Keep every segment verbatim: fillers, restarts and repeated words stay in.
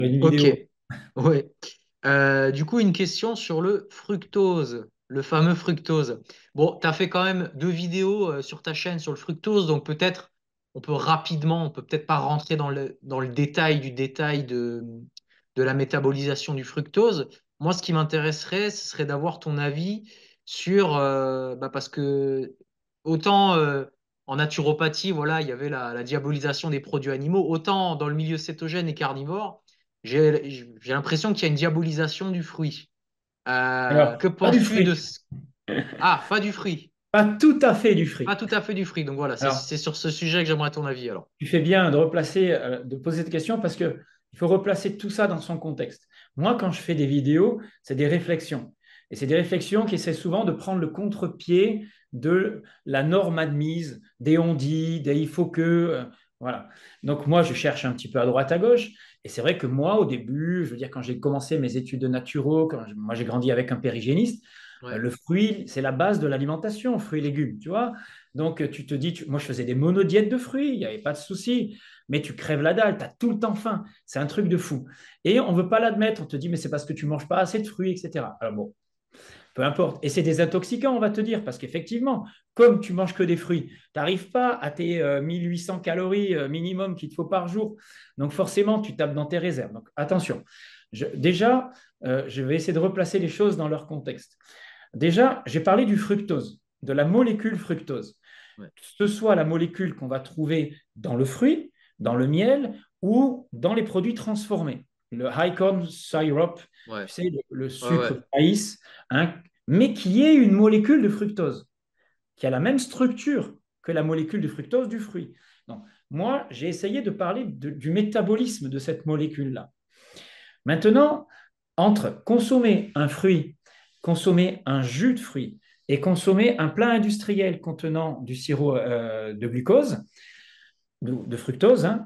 Une Ok, vidéo. ouais. Euh, du coup, une question sur le fructose, le fameux fructose. Bon, tu as fait quand même deux vidéos euh, sur ta chaîne sur le fructose, donc peut-être on peut rapidement, on peut peut-être pas rentrer dans le, dans le détail du détail de, de la métabolisation du fructose. Moi, ce qui m'intéresserait, ce serait d'avoir ton avis sur, euh, bah, parce que autant euh, en naturopathie, voilà, il y avait la, la diabolisation des produits animaux, autant dans le milieu cétogène et carnivore. J'ai j'ai l'impression qu'il y a une diabolisation du fruit. Euh, Alors, que pas du penses-tu de fruit. ce... Ah, pas du fruit. Pas tout à fait du Pas fruit. tout à fait du fruit. Donc voilà, c'est Alors, c'est sur ce sujet que j'aimerais ton avis alors. tu fais bien de replacer, euh, de poser cette question parce que il faut replacer tout ça dans son contexte. Moi, quand je fais des vidéos, c'est des réflexions. Et c'est des réflexions qui essaient souvent de prendre le contre-pied de la norme admise, des on-dit, des il faut que. euh, voilà. Donc, moi, je cherche un petit peu à droite, à gauche. Et c'est vrai que moi, au début, je veux dire, quand j'ai commencé mes études de naturo, quand je- moi, j'ai grandi avec un père hygiéniste, euh, Ouais. le fruit, c'est la base de l'alimentation, fruits et légumes, tu vois. Donc, tu te dis, tu- moi, je faisais des monodiètes de fruits, il n'y avait pas de souci, mais tu crèves la dalle, tu as tout le temps faim. C'est un truc de fou. Et on ne veut pas l'admettre. On te dit, mais c'est parce que tu ne manges pas assez de fruits, et cetera. Alors bon, peu importe. Et c'est des intoxicants, on va te dire, parce qu'effectivement, comme tu manges que des fruits, tu n'arrives pas à tes euh, mille huit cents calories euh, minimum qu'il te faut par jour. Donc, forcément, tu tapes dans tes réserves. Donc, attention. Je- déjà, euh, je vais essayer de replacer les choses dans leur contexte. Déjà, j'ai parlé du fructose, de la molécule fructose, Ouais. ce soit la molécule qu'on va trouver dans le fruit, dans le miel ou dans les produits transformés. Le high corn syrup, Ouais. tu sais, le, le Ouais, sucre ouais. de maïs, hein, mais qui est une molécule de fructose, qui a la même structure que la molécule de fructose du fruit. Donc, moi, j'ai essayé de parler de- du métabolisme de cette molécule-là. Maintenant, entre consommer un fruit, consommer un jus de fruit et consommer un plat industriel contenant du sirop euh, de glucose, de, de fructose, hein,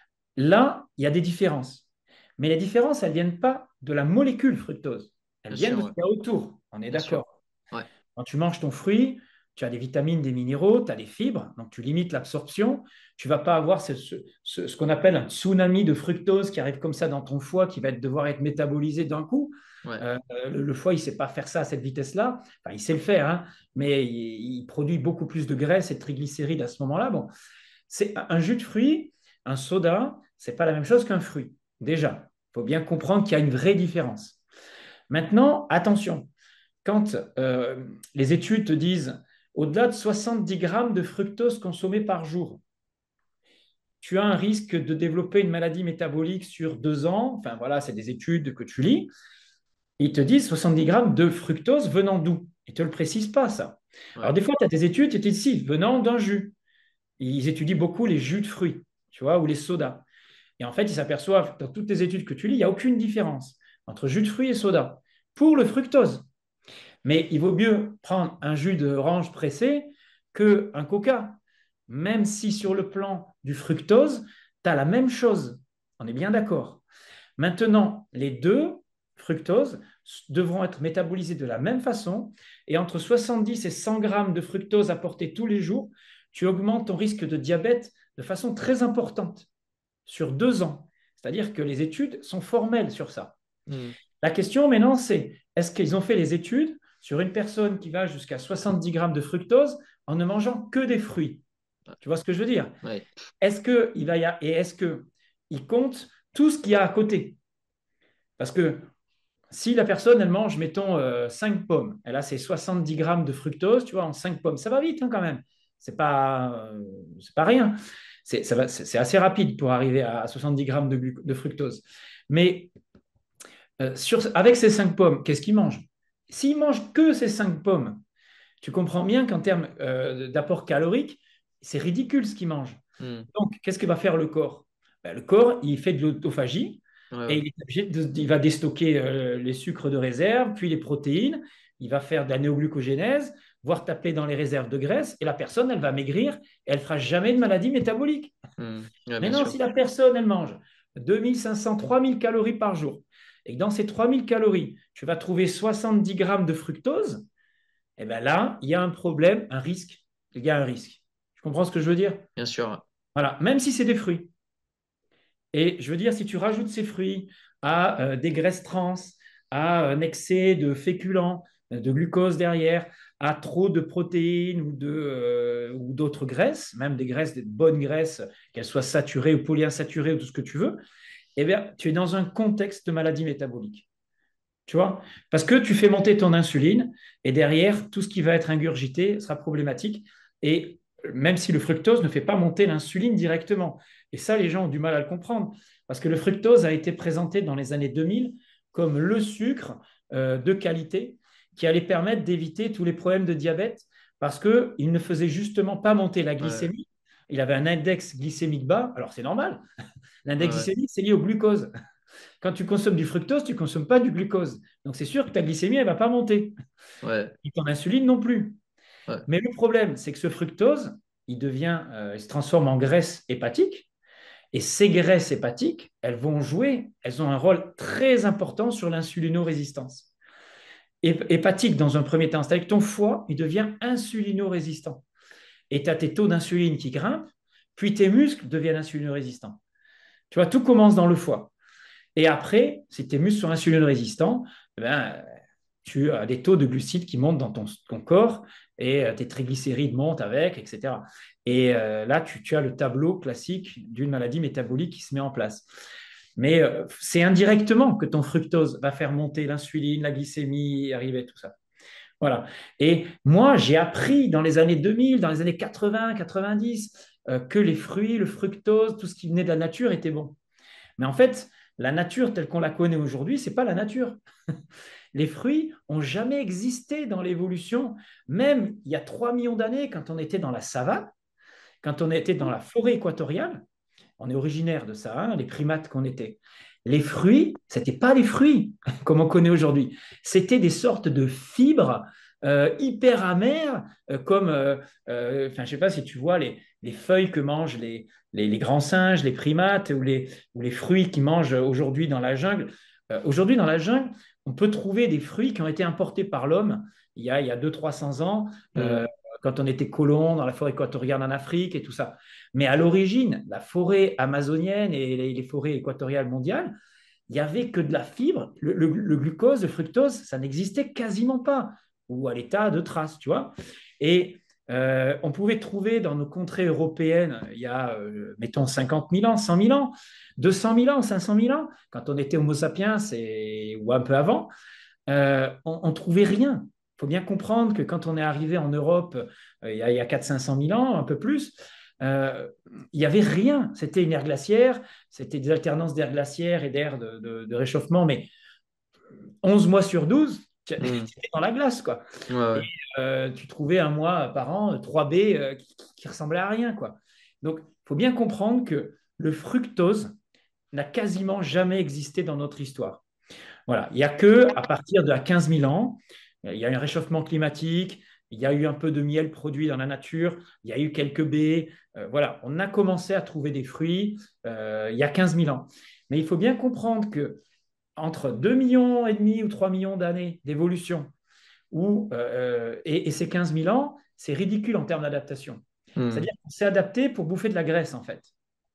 là, il y a des différences. Mais les différences, elles ne viennent pas de la molécule fructose. Elles Bien viennent sûr, de ce ouais. qu'il y a autour. On est Bien sûr. d'accord. Ouais. Quand tu manges ton fruit, tu as des vitamines, des minéraux, tu as des fibres, donc tu limites l'absorption. Tu ne vas pas avoir ce, ce, ce, ce qu'on appelle un tsunami de fructose qui arrive comme ça dans ton foie, qui va être, devoir être métabolisé d'un coup. Ouais. Euh, le, le, foie, il ne sait pas faire ça à cette vitesse-là. Enfin, il sait le faire, hein, mais il, il, produit beaucoup plus de graisse et de triglycérides à ce moment-là. Bon, c'est un jus de fruit, un soda, c'est pas la même chose qu'un fruit. Déjà, il faut bien comprendre qu'il y a une vraie différence. Maintenant, attention, quand euh, les études te disent au-delà de soixante-dix grammes de fructose consommés par jour, tu as un risque de développer une maladie métabolique sur deux ans. Enfin voilà, c'est des études que tu lis. Ils te disent soixante-dix grammes de fructose venant d'où? Ils ne te le précisent pas, ça. Alors Ouais. des fois, tu as des études qui te disent si, venant d'un jus. Ils étudient beaucoup les jus de fruits, tu vois, ou les sodas. Et en fait, ils s'aperçoivent, dans toutes les études que tu lis, il n'y a aucune différence entre jus de fruits et soda pour le fructose. Mais il vaut mieux prendre un jus d'orange pressé qu'un coca, même si sur le plan du fructose, tu as la même chose. On est bien d'accord. Maintenant, les deux, fructose, devront être métabolisés de la même façon. Et entre soixante-dix et cent grammes de fructose apportés tous les jours, tu augmentes ton risque de diabète de façon très importante sur deux ans. C'est-à-dire que les études sont formelles sur ça. Hmm. La question maintenant, c'est est-ce qu'ils ont fait les études sur une personne qui va jusqu'à soixante-dix grammes de fructose en ne mangeant que des fruits? Tu vois ce que je veux dire? Ouais. Est-ce que il va y a, et est-ce que il compte tout ce qu'il y a à côté? Parce que si la personne, elle mange, mettons, euh, cinq pommes, elle a ses soixante-dix grammes de fructose, tu vois, en cinq pommes, ça va vite hein, quand même. C'est pas, euh, c'est pas rien. C'est, ça va, c'est, c'est assez rapide pour arriver à soixante-dix grammes de, glu- de fructose. Mais euh, sur, avec ces cinq pommes, qu'est-ce qu'il mange? S'il mange que ces cinq pommes, tu comprends bien qu'en termes euh, d'apport calorique, c'est ridicule ce qu'il mange. Hmm. Donc, qu'est-ce que va faire le corps? Ben, le corps, il fait de l'autophagie Ouais, et ouais. il, est obligé de- il va déstocker euh, les sucres de réserve, puis les protéines. Il va faire de la néoglucogénèse, voire taper dans les réserves de graisse. Et la personne, elle va maigrir et elle fera jamais de maladie métabolique. Hmm. Ouais, bien Maintenant, sûr. si la personne, elle mange deux mille cinq cents, trois mille calories par jour, et que dans ces trois mille calories, tu vas trouver soixante-dix grammes de fructose, eh bien là, il y a un problème, un risque. Il y a un risque. Tu comprends ce que je veux dire? Bien sûr. Voilà, même si c'est des fruits. Et je veux dire, si tu rajoutes ces fruits à euh, des graisses trans, à un excès de féculents, euh, de glucose derrière, à trop de protéines ou de, euh, ou d'autres graisses, même des graisses, des bonnes graisses, qu'elles soient saturées ou polyinsaturées ou tout ce que tu veux, eh bien, tu es dans un contexte de maladie métabolique. Tu vois? Parce que tu fais monter ton insuline et derrière, tout ce qui va être ingurgité sera problématique. Et même si le fructose ne fait pas monter l'insuline directement. Et ça, les gens ont du mal à le comprendre. Parce que le fructose a été présenté dans les années deux mille comme le sucre euh, de qualité qui allait permettre d'éviter tous les problèmes de diabète parce qu'il ne faisait justement pas monter la Ouais, glycémie. Il avait un index glycémique bas. Alors c'est normal. ouais, L'index ouais. glycémique, c'est lié au glucose. Quand tu consommes du fructose, tu ne consommes pas du glucose. Donc, c'est sûr que ta glycémie, elle ne va pas monter. Ouais, Et ton insuline non plus. ouais, Mais le problème, c'est que ce fructose, il devient, euh, il se transforme en graisse hépatique. Et ces graisses hépatiques, elles vont jouer, elles ont un rôle très important sur l'insulinorésistance. Hépatique, dans un premier temps, c'est-à-dire que ton foie, il devient insulinorésistant. Et tu as tes taux d'insuline qui grimpent, puis tes muscles deviennent insulinorésistants. Tu vois, tout commence dans le foie. Et après, si tes muscles sont insulino résistants, eh ben, tu as des taux de glucides qui montent dans ton, ton corps et euh, tes triglycérides montent avec, et cetera. Et euh, là, tu, tu, as le tableau classique d'une maladie métabolique qui se met en place. Mais euh, c'est indirectement que ton fructose va faire monter l'insuline, la glycémie, arriver tout ça. Voilà. Et moi, j'ai appris dans les années deux mille, dans les années quatre-vingts, quatre-vingt-dix, euh, que les fruits, le fructose, tout ce qui venait de la nature était bon. Mais en fait, la nature telle qu'on la connaît aujourd'hui, ce n'est pas la nature. Les fruits n'ont jamais existé dans l'évolution, même il y a trois millions d'années, quand on était dans la savane, quand on était dans la forêt équatoriale, on est originaire de ça, hein, les primates qu'on était. Les fruits, ce n'étaient pas les fruits comme on connaît aujourd'hui. C'était des sortes de fibres euh, hyper amères, euh, comme, euh, euh, enfin, je ne sais pas si tu vois les, les feuilles que mangent les, les, les, grands singes, les primates, ou les, ou les fruits qu'ils mangent aujourd'hui dans la jungle. Euh, aujourd'hui, dans la jungle, on peut trouver des fruits qui ont été importés par l'homme il y a, il y a deux cents trois cents ans, hmm, euh, quand on était colon dans la forêt équatoriale en Afrique et tout ça. Mais à l'origine, la forêt amazonienne et les, les forêts équatoriales mondiales, il n'y avait que de la fibre. Le, le, le glucose, le fructose, ça n'existait quasiment pas, ou à l'état de trace, tu vois. Et euh, on pouvait trouver dans nos contrées européennes, il y a, euh, mettons, cinquante mille ans, cent mille ans, deux cent mille ans, cinq cent mille ans, quand on était Homo sapiens et, ou un peu avant, euh, on ne trouvait rien. Il faut bien comprendre que quand on est arrivé en Europe euh, il y a, il y a quatre cents cinq cent mille ans, un peu plus, euh, il n'y avait rien. C'était une ère glaciaire, c'était des alternances d'air glaciaire et d'air de, de, de réchauffement, mais onze mois sur douze, tu hmm. étais dans la glace, quoi. Ouais, Et ouais. euh, tu trouvais un mois par an, trois B euh, qui, qui ressemblait à rien, quoi. Donc, il faut bien comprendre que le fructose n'a quasiment jamais existé dans notre histoire. Voilà. Il n'y a que à partir de la quinze mille ans, il y a eu un réchauffement climatique, il y a eu un peu de miel produit dans la nature, il y a eu quelques baies. Euh, voilà, on a commencé à trouver des fruits euh, il y a quinze mille ans. Mais il faut bien comprendre que entre deux millions et demi ou trois millions d'années d'évolution où, euh, et, et ces quinze mille ans, c'est ridicule en termes d'adaptation. Hmm. C'est-à-dire qu'on s'est adapté pour bouffer de la graisse, en fait,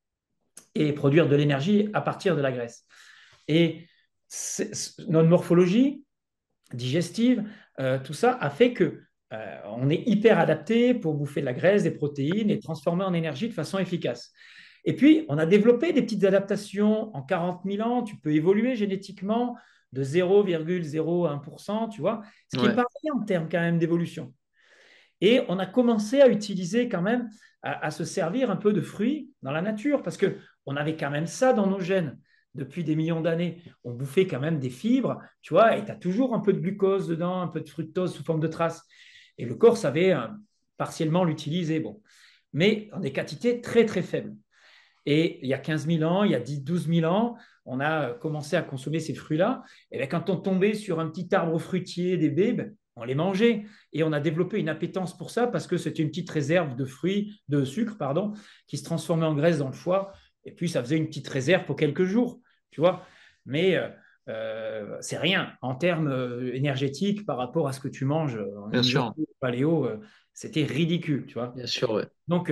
et produire de l'énergie à partir de la graisse. Et notre morphologie digestive, euh, tout ça a fait que euh, on est hyper adapté pour bouffer de la graisse, des protéines et transformer en énergie de façon efficace. Et puis, on a développé des petites adaptations en quarante mille ans. Tu peux évoluer génétiquement de zéro virgule zéro un pour cent, tu vois, ce qui est Ouais, pas rien en termes quand même d'évolution. Et on a commencé à utiliser quand même, à, à, se servir un peu de fruits dans la nature, parce qu'on avait quand même ça dans nos gènes depuis des millions d'années. On bouffait quand même des fibres, tu vois, et tu as toujours un peu de glucose dedans, un peu de fructose sous forme de traces. Et le corps savait euh, partiellement l'utiliser, bon. Mais en des quantités très, très faibles. Et il y a quinze mille ans, il y a dix, douze mille ans, on a commencé à consommer ces fruits-là. Et bien, quand on tombait sur un petit arbre fruitier, des baies, ben, on les mangeait. Et on a développé une appétence pour ça parce que c'était une petite réserve de fruits, de sucre, pardon, qui se transformait en graisse dans le foie. Et puis, ça faisait une petite réserve pour quelques jours, tu vois. Mais euh, euh, c'est rien en termes euh, énergétiques par rapport à ce que tu manges en bien iglo, sûr, paléo. Euh, c'était ridicule, tu vois. bien sûr, ouais. Donc,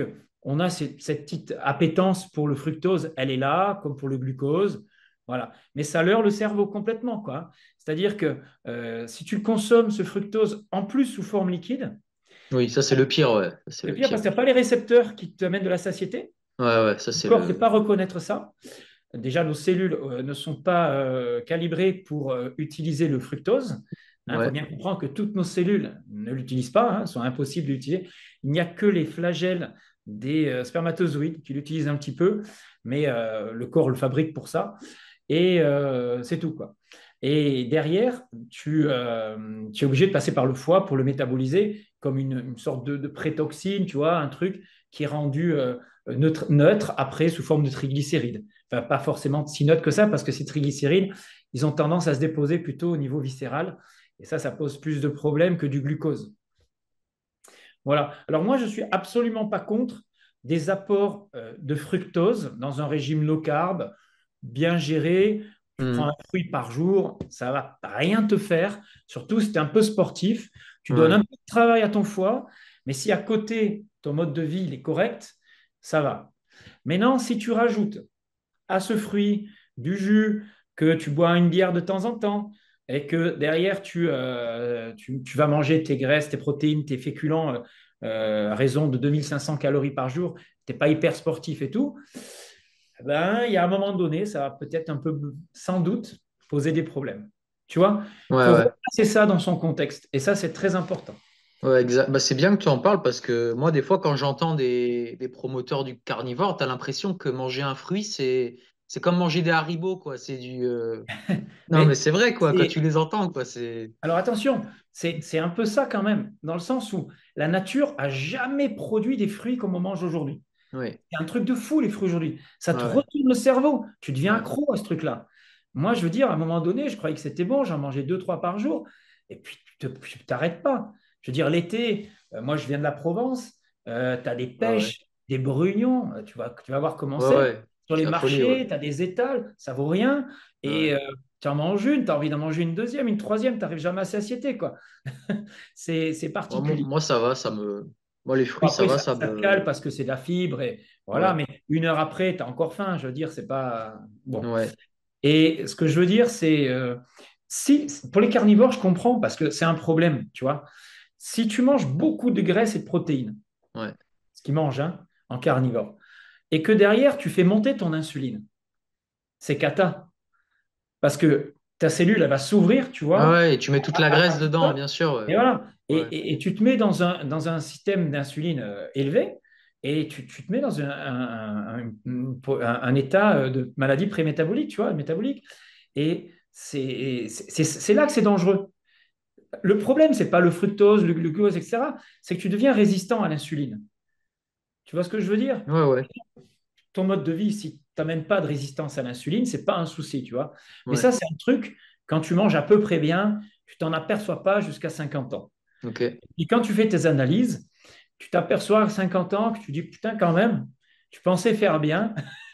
on a cette, cette petite appétence pour le fructose, elle est là, comme pour le glucose. Voilà. Mais ça leurre le cerveau complètement, quoi. C'est-à-dire que euh, si tu consommes ce fructose en plus sous forme liquide, Oui, ça c'est le pire, ouais. Ça, c'est c'est le pire pire. parce qu'il n'y a pas les récepteurs qui te amènent de la satiété. Ouais, ouais, ça Le c'est corps ne sait le. pas reconnaître ça. Déjà, nos cellules euh, ne sont pas euh, calibrées pour euh, utiliser le fructose. Il faut Ouais. bien comprendre que toutes nos cellules ne l'utilisent pas, hein, sont impossibles d'utiliser. Il n'y a que les flagelles des euh, spermatozoïdes qui l'utilisent un petit peu, mais euh, le corps le fabrique pour ça. Et euh, c'est tout, quoi. Et derrière, tu, euh, tu es obligé de passer par le foie pour le métaboliser comme une, une sorte de, de prétoxine, tu vois, un truc qui est rendu euh, neutre, neutre après sous forme de triglycérides. Enfin, pas forcément si neutre que ça, parce que ces triglycérides, ils ont tendance à se déposer plutôt au niveau viscéral. Et ça, ça pose plus de problèmes que du glucose. Voilà. Alors moi, je ne suis absolument pas contre des apports euh, de fructose dans un régime low carb, bien géré. Tu prends Hmm. un fruit par jour, ça ne va rien te faire, surtout si tu es un peu sportif. Tu donnes un Ouais. peu de travail à ton foie, mais si à côté, ton mode de vie il est correct, ça va. Maintenant, si tu rajoutes à ce fruit du jus, que tu bois une bière de temps en temps, et que derrière, tu, euh, tu, tu vas manger tes graisses, tes protéines, tes féculents euh, euh, à raison de deux mille cinq cents calories par jour, tu n'es pas hyper sportif et tout, eh ben, il y a un moment donné, ça va peut-être un peu, sans doute, poser des problèmes. Tu vois, il Ouais, faut ouais. replacer ça dans son contexte. Et ça, c'est très important. Ouais, exact. Bah, c'est bien que tu en parles parce que moi, des fois, quand j'entends des, des promoteurs du carnivore, tu as l'impression que manger un fruit, c'est, c'est comme manger des Haribo, quoi. C'est du. euh, Non, mais Mais c'est vrai, quoi, quand tu c'est, les entends, quoi. C'est. alors attention, c'est c'est un peu ça quand même, dans le sens où la nature a jamais produit des fruits comme on mange aujourd'hui. Ouais, C'est un truc de fou, les fruits aujourd'hui. Ça ouais, te ouais. retourne le cerveau. Tu deviens Ouais. accro à ce truc-là. Moi, je veux dire, à un moment donné, je croyais que c'était bon, j'en mangeais deux, trois par jour, et puis tu ne t'arrêtes pas. Je veux dire, l'été, euh, moi, je viens de la Provence, tu as des Ouais, ouais. pêches, des brugnons, euh, tu vas, tu vas voir comment Ouais, c'est. ouais. Sur C'est les la folie, ouais. marchés, tu as des étals, ça vaut rien. Et Ouais. euh, tu en manges une, tu as envie d'en manger une deuxième, une troisième, tu n'arrives jamais à satiété, quoi. C'est c'est Ouais, moi, particulier. moi, ça va, ça me. Moi, les Bon, fruits, ça après, va, ça, ça ça te cale me. parce que c'est de la fibre et voilà, Ouais, mais une heure après, tu as encore faim. Je veux dire, c'est pas bon. ouais, Et ce que je veux dire, c'est euh, si pour les carnivores, je comprends parce que c'est un problème, tu vois. Si tu manges beaucoup de graisse et de protéines, ouais. ce qu'ils mangent hein, en carnivore, et que derrière, tu fais monter ton insuline, c'est cata parce que ta cellule, elle va s'ouvrir, tu Ah vois, ouais, et tu mets toute la graisse tout dedans, ça. bien sûr, ouais. Et voilà. Et, Ouais, et- et tu te mets dans un, dans un système d'insuline euh, élevé et tu, tu te mets dans un, un- un- un- un état euh, de maladie prémétabolique, tu vois, métabolique. Et c'est c'est- c'est là que c'est dangereux. Le problème, c'est pas le fructose, le glucose, et cetera. C'est que tu deviens résistant à l'insuline. Tu vois ce que je veux dire? ouais, ouais, Ton mode de vie, si tu n'amènes pas de résistance à l'insuline, c'est pas un souci, tu vois. Mais ouais. ça, c'est un truc, quand tu manges à peu près bien, tu t'en aperçois pas jusqu'à cinquante ans. Ok. Et quand tu fais tes analyses, tu t'aperçois à cinquante ans que tu dis, putain, quand même, tu pensais faire bien.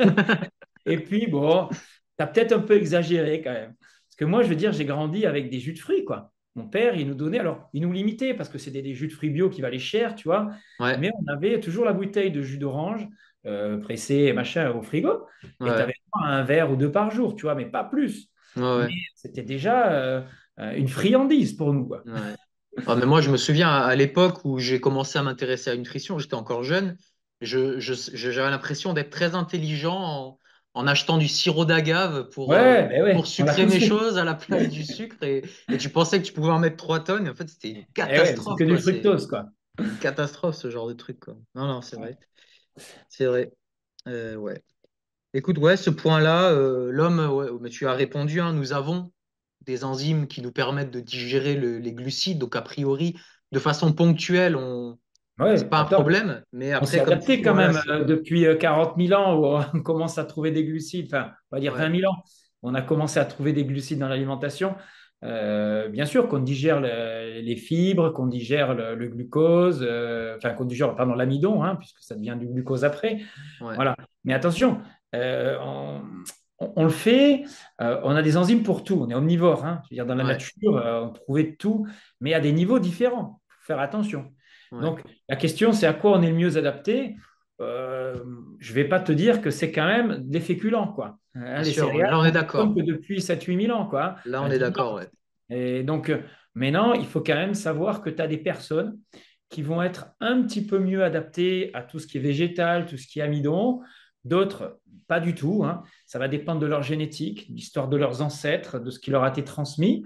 Et puis, bon, tu as peut-être un peu exagéré quand même. Parce que moi, je veux dire, j'ai grandi avec des jus de fruits, quoi. Mon père, il nous donnait, alors, il nous limitait parce que c'était des jus de fruits bio qui valaient cher, tu vois. Ouais, Mais on avait toujours la bouteille de jus d'orange euh, pressé, machin, au frigo. Et tu ouais, avais un verre ou deux par jour, tu vois, mais pas plus. ouais, Mais ouais. c'était déjà euh, une friandise pour nous, quoi. Ouais. Ah, mais moi, je me souviens à, à l'époque où j'ai commencé à m'intéresser à la nutrition, j'étais encore jeune, je, je- je- j'avais l'impression d'être très intelligent en, en achetant du sirop d'agave pour, euh, Ouais, ben pour ouais, on l'a sucrer tous mes fait. choses à la place du sucre et, et tu pensais que tu pouvais en mettre trois tonnes et en fait, c'était une Eh ouais, c'est catastrophe, que du quoi. C'est fructose, quoi. une catastrophe, ce genre de truc, quoi. Non, non, c'est vrai. C'est vrai. Euh, ouais. Écoute, ouais, ce point-là, euh, l'homme, ouais, mais tu as répondu, hein, nous avons des enzymes qui nous permettent de digérer le- les glucides. Donc, a priori, de façon ponctuelle, on, c'est Ouais, pas un attends, problème. Mais on s'est après, comme tu adapté dis, quand voilà, même c'est, euh, depuis euh, quarante mille ans où on commence à trouver des glucides, enfin, on va dire vingt ouais, mille ans. On a commencé à trouver des glucides dans l'alimentation. Euh, bien sûr qu'on digère le- les fibres, qu'on digère le, le glucose, euh, enfin qu'on digère, pardon, l'amidon, hein, puisque ça devient du glucose après. ouais, Voilà. Mais attention, euh, on, on- on le fait, euh, on a des enzymes pour tout, on est omnivore, hein. Je veux dire, dans la ouais, nature, euh, on trouvait tout, mais à des niveaux différents. Il faut faire attention. ouais, Donc, la question, c'est à quoi on est le mieux adapté. euh, je ne vais pas te dire que c'est quand même des féculents, quoi. Hein, Bien les sûr, céréales, là on est on consomme d'accord. que depuis sept huit mille ans, quoi. Là on Hein, est dix mille d'accord, ans. ouais. Et donc, euh, maintenant, il faut quand même savoir que tu as des personnes qui vont être un petit peu mieux adaptées à tout ce qui est végétal, tout ce qui est amidon, d'autres pas du tout. Hein. Ça va dépendre de leur génétique, de l'histoire de leurs ancêtres, de ce qui leur a été transmis.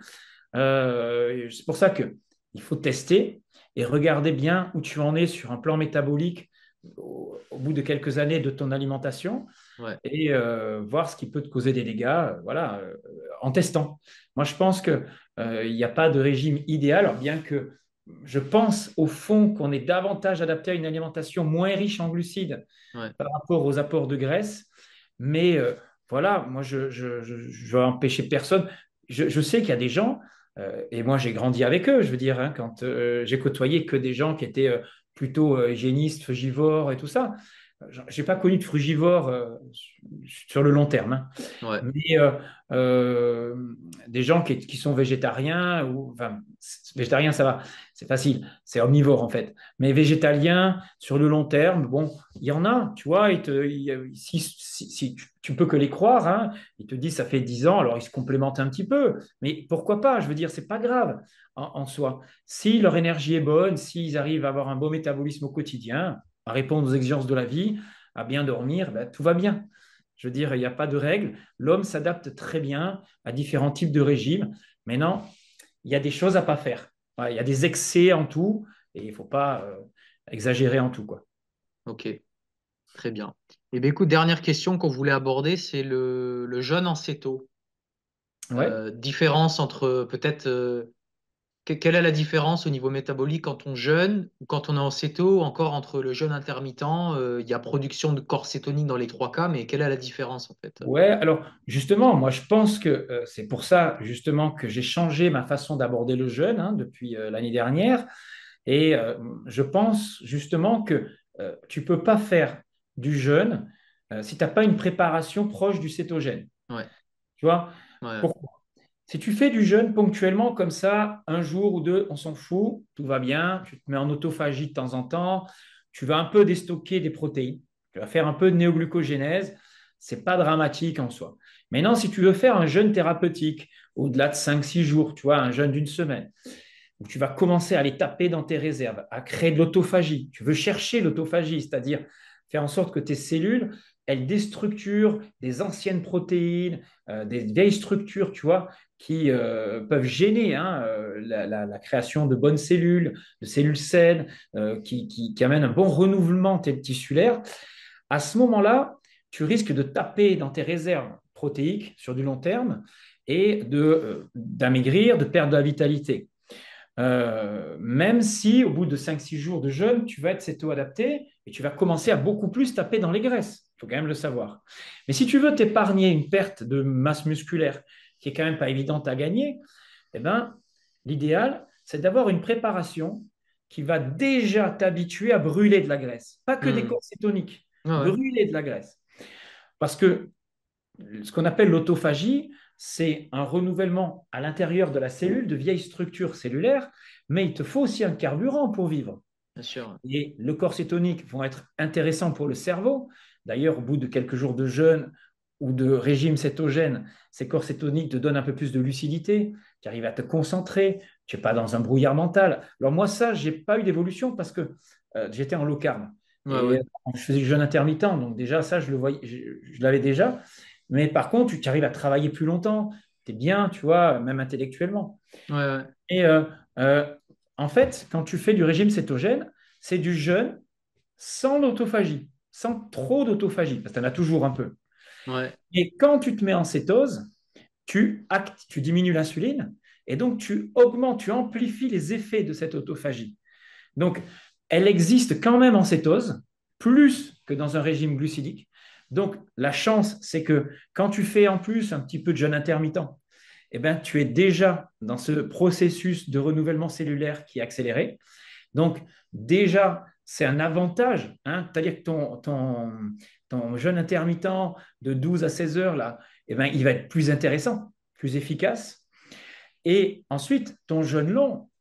Euh, c'est pour ça qu'il faut tester et regarder bien où tu en es sur un plan métabolique au, au bout de quelques années de ton alimentation Ouais. et euh, voir ce qui peut te causer des dégâts, euh, voilà, euh, en testant. Moi, je pense qu'il euh, n'y a pas de régime idéal, alors bien que je pense au fond qu'on est davantage adapté à une alimentation moins riche en glucides Ouais. par rapport aux apports de graisse. Mais euh, voilà, moi, je ne je, je, je veux empêcher personne. Je, je sais qu'il y a des gens, euh, et moi, j'ai grandi avec eux, je veux dire, hein, quand euh, j'ai côtoyé que des gens qui étaient euh, plutôt euh, hygiénistes, frugivores et tout ça. Je n'ai pas connu de frugivores euh, sur le long terme. Hein. Ouais. Mais euh, euh, des gens qui, qui sont végétariens, ou enfin, végétarien, ça va, c'est facile, c'est omnivore en fait. Mais végétalien, sur le long terme, bon, il y en a, tu vois, ils te- ils- si, si- si tu, tu peux que les croire, hein, ils te disent ça fait dix ans, alors ils se complémentent un petit peu, mais pourquoi pas? Je veux dire, c'est pas grave en, en soi. Si leur énergie est bonne, s'ils arrivent à avoir un beau métabolisme au quotidien, à répondre aux exigences de la vie, à bien dormir, ben, tout va bien. Je veux dire, il n'y a pas de règle. L'homme s'adapte très bien à différents types de régimes. Maintenant, il y a des choses à pas faire. Voilà, il y a des excès en tout et il ne faut pas euh, exagérer en tout, quoi. Ok, très bien. Et bien écoute, dernière question qu'on voulait aborder, c'est le, le jeûne en céto. Ouais. Euh, différence entre peut-être euh, que- quelle est la différence au niveau métabolique quand on jeûne ou quand on est en céto, ou encore entre le jeûne intermittent, euh, il y a production de corps cétonique dans les trois cas, mais quelle est la différence en fait? Ouais, alors justement, moi je pense que euh, c'est pour ça justement que j'ai changé ma façon d'aborder le jeûne hein, depuis euh, l'année dernière. Et euh, je pense justement que euh, tu ne peux pas faire du jeûne euh, si tu n'as pas une préparation proche du cétogène. Ouais, Tu vois? ouais, Pourquoi? Si tu fais du jeûne ponctuellement comme ça, un jour ou deux, on s'en fout, tout va bien, tu te mets en autophagie de temps en temps, tu vas un peu déstocker des protéines, tu vas faire un peu de néoglucogénèse, c'est pas dramatique en soi. Maintenant, si tu veux faire un jeûne thérapeutique, au-delà de cinq six jours, tu vois, un jeûne d'une semaine, où tu vas commencer à les taper dans tes réserves, à créer de l'autophagie. Tu veux chercher l'autophagie, c'est-à-dire faire en sorte que tes cellules, elles déstructurent des anciennes protéines, euh, des vieilles structures, tu vois, qui euh, peuvent gêner hein, euh, la, la, la, création de bonnes cellules, de cellules saines, euh, qui, qui, qui, amènent un bon renouvellement tissulaire. À ce moment-là, tu risques de taper dans tes réserves protéiques sur du long terme et de, euh, d'amaigrir, de perdre de la vitalité. Euh, même si au bout de cinq six jours de jeûne, tu vas être céto-adapté et tu vas commencer à beaucoup plus taper dans les graisses. Il faut quand même le savoir. Mais si tu veux t'épargner une perte de masse musculaire qui est quand même pas évidente à gagner, eh ben, l'idéal, c'est d'avoir une préparation qui va déjà t'habituer à brûler de la graisse. Pas que des hmm. corps cétoniques, Ouais, ouais, brûler de la graisse. Parce que ce qu'on appelle l'autophagie, c'est un renouvellement à l'intérieur de la cellule de vieilles structures cellulaires, mais il te faut aussi un carburant pour vivre. bien sûr. Et le corps cétonique vont être intéressants pour le cerveau. D'ailleurs, au bout de quelques jours de jeûne ou de régime cétogène, ces corps cétoniques te donnent un peu plus de lucidité, tu arrives à te concentrer, tu n'es pas dans un brouillard mental. Alors moi, ça, je n'ai pas eu d'évolution parce que euh, j'étais en low carb. Ouais, Et ouais, euh, je faisais du jeûne intermittent, donc déjà, ça, je le voyais, je, je l'avais déjà. Mais par contre, tu arrives à travailler plus longtemps, tu es bien, tu vois, même intellectuellement. ouais, ouais, Et euh, euh, en fait, quand tu fais du régime cétogène, c'est du jeûne sans l'autophagie, sans trop d'autophagie, parce que tu en as toujours un peu. ouais, Et quand tu te mets en cétose, tu, actes, tu diminues l'insuline et donc tu augmentes, tu amplifies les effets de cette autophagie. Donc, elle existe quand même en cétose, plus que dans un régime glucidique. Donc, la chance, c'est que quand tu fais en plus un petit peu de jeûne intermittent, eh ben, tu es déjà dans ce processus de renouvellement cellulaire qui est accéléré. Donc, déjà, c'est un avantage. Hein, c'est-à-dire que ton, ton, ton jeûne intermittent de douze à seize heures, là, eh ben, il va être plus intéressant, plus efficace. Et ensuite, ton jeûne long,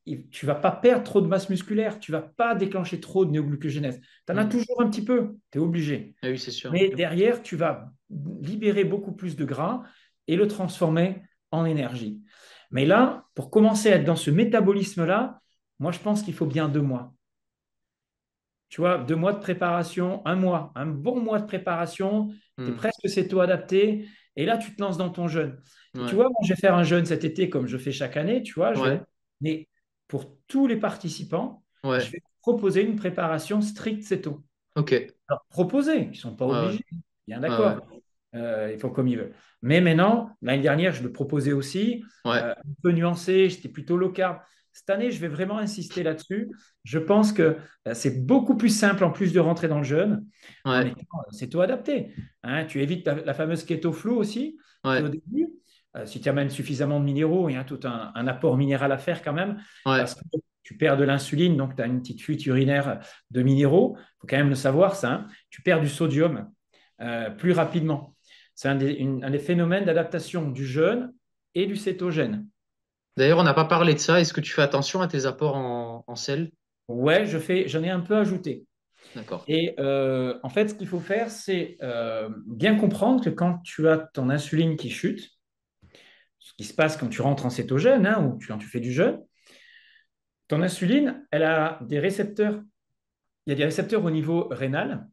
tu ne vas pas perdre trop de masse musculaire, tu ne vas pas déclencher trop de néoglucogénèse. Tu en as Hmm. toujours un petit peu, tu es obligé. Ah oui, c'est sûr. Mais derrière, tu vas libérer beaucoup plus de gras et le transformer en énergie. Mais là, pour commencer à être dans ce métabolisme-là, moi, je pense qu'il faut bien deux mois. Tu vois, deux mois de préparation, un mois, un bon mois de préparation, tu es Hmm. presque céto-adapté, et là, tu te lances dans ton jeûne. Et tu Ouais. vois, moi, je vais faire un jeûne cet été comme je fais chaque année, tu vois, je vais... Ouais. Mais pour tous les participants, je Ouais. vais proposer une préparation stricte céto. Ok. Alors, proposer, ils ne sont pas Ouais. Ouais. obligés, bien Ouais. Ouais. d'accord. Euh, ils font comme ils veulent. Mais maintenant, l'année dernière, je le proposais aussi, Ouais. euh, un peu nuancé, j'étais plutôt low carb. Cette année, je vais vraiment insister là-dessus. Je pense que euh, c'est beaucoup plus simple en plus de rentrer dans le jeûne en Ouais. étant c'est tout adapté. Hein, tu évites la, la fameuse keto flow aussi, qui au Ouais. début, euh, si tu amènes suffisamment de minéraux, il y a tout un, un apport minéral à faire quand même, Ouais. parce que tu perds de l'insuline, donc tu as une petite fuite urinaire de minéraux. Il faut quand même le savoir, ça. Hein. Tu perds du sodium euh, plus rapidement. C'est un des, une- un des phénomènes d'adaptation du jeûne et du cétogène. D'ailleurs, on n'a pas parlé de ça. Est-ce que tu fais attention à tes apports en, en sel? Ouais, je fais, j'en ai un peu ajouté. D'accord. Et euh, en fait, ce qu'il faut faire, c'est euh, bien comprendre que quand tu as ton insuline qui chute, ce qui se passe quand tu rentres en cétogène hein, ou quand tu fais du jeûne, ton insuline, elle a des récepteurs. Il y a des récepteurs au niveau rénal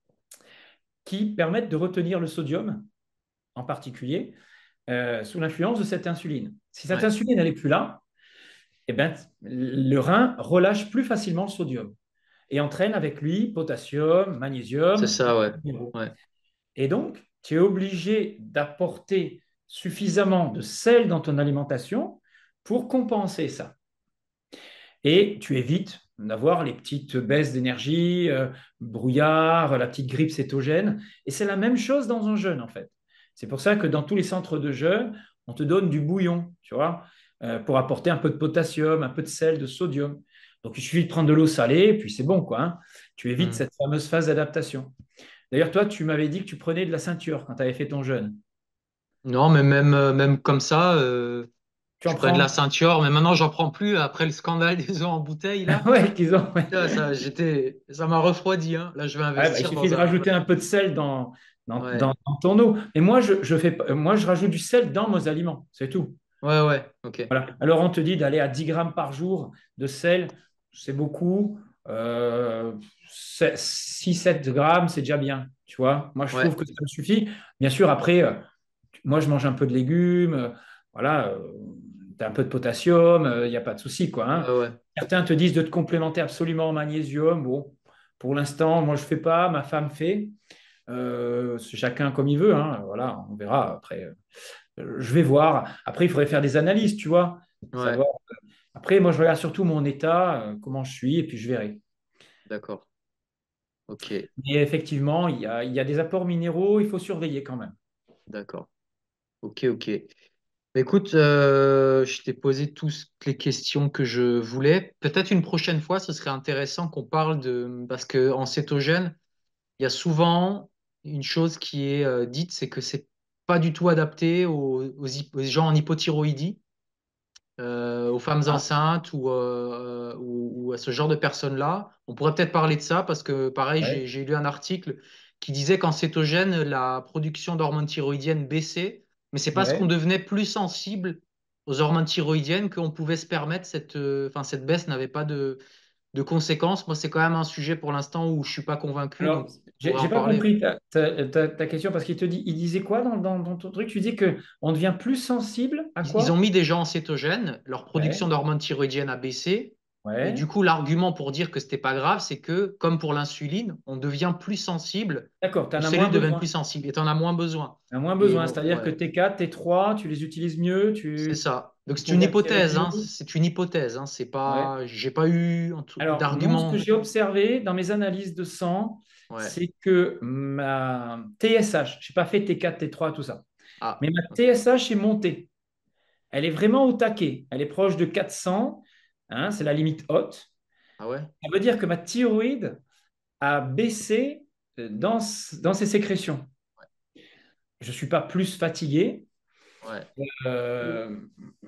qui permettent de retenir le sodium, en particulier, euh, sous l'influence de cette insuline. Si cette Ouais. insuline, elle n'est plus là, eh ben, le rein relâche plus facilement le sodium et entraîne avec lui potassium, C'est magnésium, ça, ouais. minéraux. Ouais. Et donc, tu es obligé d'apporter suffisamment de sel dans ton alimentation pour compenser ça. Et tu évites d'avoir les petites baisses d'énergie, euh, brouillard, la petite grippe cétogène. Et c'est la même chose dans un jeûne, en fait. C'est pour ça que dans tous les centres de jeûne, on te donne du bouillon, tu vois, euh, pour apporter un peu de potassium, un peu de sel, de sodium. Donc, il suffit de prendre de l'eau salée, et puis c'est bon, quoi. Hein. Tu évites Hmm. cette fameuse phase d'adaptation. D'ailleurs, toi, tu m'avais dit que tu prenais de la ceinture quand tu avais fait ton jeûne. Non, mais même, euh, même comme ça, euh, Tu je en prenais de la prends? ceinture, mais maintenant, j'en prends plus après le scandale des eaux en bouteille, là. Ouais, qu'ils ont. Ouais. Là, ça, j'étais, ça m'a refroidi, hein. Là, je vais Ouais, bah, il investir suffit dans de un. rajouter un peu de sel dans, dans, Ouais. dans- dans ton eau. Mais moi, je, je fais, pas- moi, je rajoute du sel dans mes aliments, c'est tout. Ouais, ouais. Ok. Voilà. Alors, on te dit d'aller à dix grammes par jour de sel, c'est beaucoup. Euh, six sept grammes, c'est déjà bien. Tu vois, moi, je trouve Ouais. que ça me suffit. Bien sûr, après, euh, moi, je mange un peu de légumes. euh, voilà, tu as un peu de potassium, il n'y a pas de souci, quoi. Ouais, Hein. ouais. Certains te disent de te complémenter absolument en magnésium. Bon, pour l'instant, moi, je ne fais pas, ma femme fait. Euh, c'est chacun comme il veut. Hein. Voilà, on verra après. Euh, je vais voir. Après, il faudrait faire des analyses, tu vois. Ouais. Savoir. Après, moi, je regarde surtout mon état, euh, comment je suis, et puis je verrai. D'accord. Ok. Mais effectivement, il y a, il y a des apports minéraux, il faut surveiller quand même. D'accord. Ok, ok. Écoute, euh, je t'ai posé toutes les questions que je voulais. Peut-être une prochaine fois, ce serait intéressant qu'on parle de... Parce qu'en cétogène, il y a souvent une chose qui est euh, dite, c'est que c'est pas du tout adapté aux, aux hy- aux gens en hypothyroïdie, euh, aux femmes Ah, enceintes ou, euh, ou, ou à ce genre de personnes-là. On pourrait peut-être parler de ça parce que, pareil, j'ai ouais, j'ai lu un article qui disait qu'en cétogène, la production d'hormones thyroïdiennes baissait, mais c'est parce qu'on ouais. devenait plus sensible aux hormones thyroïdiennes qu'on pouvait se permettre cette, euh, enfin, cette baisse n'avait pas de, de conséquences. Moi, c'est quand même un sujet pour l'instant où je suis pas convaincu, Alors, donc on j'ai pourrait en j'ai pas parler. compris ta, ta- ta- ta question parce qu'il te dit, il disait quoi dans, dans- dans ton truc? Tu dis que on devient plus sensible à Ils, ils ont quoi? mis des gens en cétogène, leur production Ouais, d'hormones thyroïdiennes a baissé. Et du ouais. coup, l'argument pour dire que c'était pas grave, c'est que, comme pour l'insuline, on devient plus sensible, D'accord, tu nos en as moins cellules deviennent plus besoin. sensibles et tu en as moins besoin. Tu en as moins Et besoin, on- c'est-à-dire que ouais, T quatre, T trois, tu les utilises mieux, c'est tu, ça. Donc tu c'est une convertirais hypothèse, mieux. hein, c'est une hypothèse, hein, c'est Ouais. pas, j'ai pas eu en tout- Alors, moi, ce que d'argument. j'ai observé dans mes analyses de sang, Ouais. c'est que ma T S H, je n'ai pas fait T quatre, T trois, tout ça, Ah, mais ma ok. T S H est montée. Elle est vraiment au taquet. Elle est proche de quatre cents, hein, c'est la limite haute. Ah ouais? Ça veut dire que ma thyroïde a baissé euh, dans, dans ses sécrétions. Je ne suis pas plus fatigué. Ouais. Euh,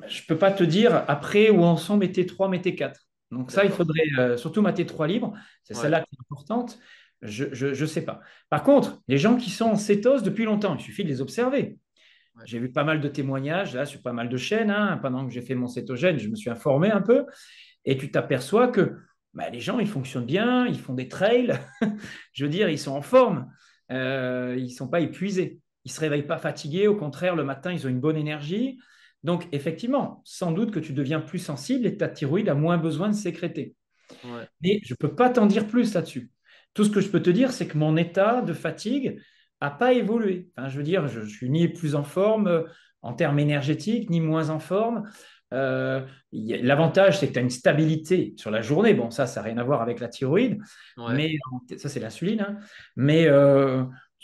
je ne peux pas te dire après où en sont mes T trois, mes T quatre. Donc ça, il D'accord. faudrait, euh, surtout ma T trois libre, c'est Ouais, celle-là qui est importante, je ne sais pas. Par contre, les gens qui sont en cétose depuis longtemps, il suffit de les observer. ouais, J'ai vu pas mal de témoignages là sur pas mal de chaînes, hein. Pendant que j'ai fait mon cétogène, je me suis informé un peu et tu t'aperçois que bah, les gens, ils fonctionnent bien, ils font des trails, je veux dire, ils sont en forme, euh, ils ne sont pas épuisés, ils ne se réveillent pas fatigués, au contraire, le matin, ils ont une bonne énergie. Donc, effectivement, sans doute que tu deviens plus sensible et ta thyroïde a moins besoin de sécréter. ouais, Mais je ne peux pas t'en dire plus là-dessus. Tout ce que je peux te dire, c'est que mon état de fatigue n'a pas évolué. Enfin, je veux dire, je, je suis ni plus en forme euh, en termes énergétiques, ni moins en forme. Euh, y a- L'avantage, c'est que tu as une stabilité sur la journée. Bon, ça, ça n'a rien à voir avec la thyroïde, ouais. mais ça, c'est l'insuline, hein. Mais euh,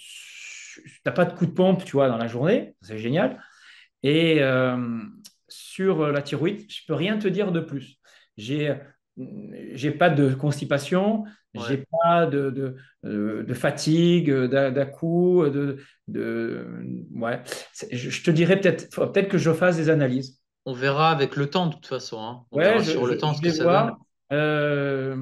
tu n'as pas de coup de pompe, tu vois, dans la journée. C'est génial. Et euh, sur la thyroïde, je ne peux rien te dire de plus. J'ai j'ai pas de constipation, Ouais. j'ai pas de, de, de- de fatigue d'un coup, de, de, ouais. C'est- Je, je te dirais peut-être faut peut-être que je fasse des analyses. On verra avec le temps, de toute façon, hein. On Ouais, verra je, sur je- le temps je ce que vais ça donne. voir. Euh,